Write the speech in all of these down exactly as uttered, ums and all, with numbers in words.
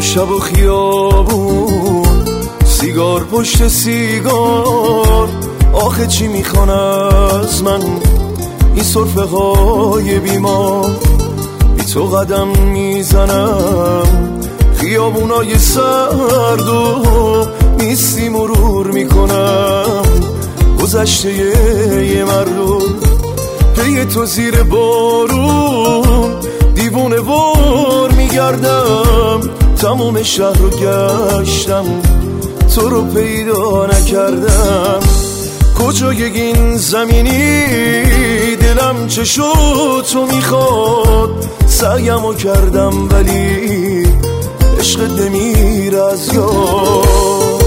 شب و خیابون، سیگار پشت سیگار، آخه چی میخوان از من این سرفه های بیمار؟ بی تو قدم میزنم خیابونای سرد و نیستی مرور میکنم گذشته یه مردم. پی تو زیر بارون دیوونه وار میگردم، تمام شهر رو گشتم تو رو پیدا نکردم. کجای این زمینی دلم چه شد تو میخواد، سعیمو کردم ولی عشقت نمیر از یاد.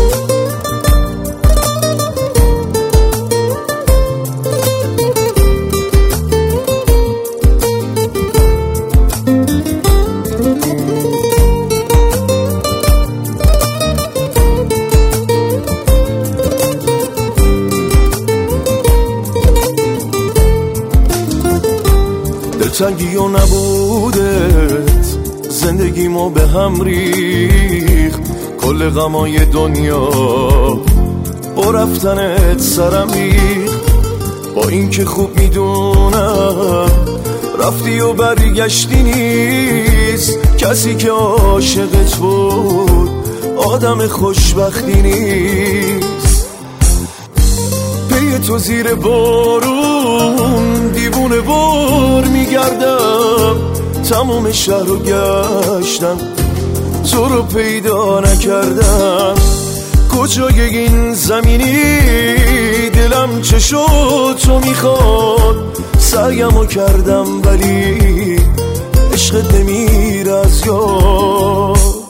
دلتنگی و نبودت زندگیمو به هم ریخت، کل غمای دنیا با رفتنت سرم ریخت. با اینکه خوب میدونم رفتی و برگشتی نیست، کسی که عاشقت بود آدم خوشبختی نیست. پی تو زیر بارون دیوونه وار میگردم، تمام شهر رو گشتم تو رو پیدا نکردم. کجای این زمینی دلم چه شد تو میخواد، سعیمو کردم ولی عشقت نمیر از یاد.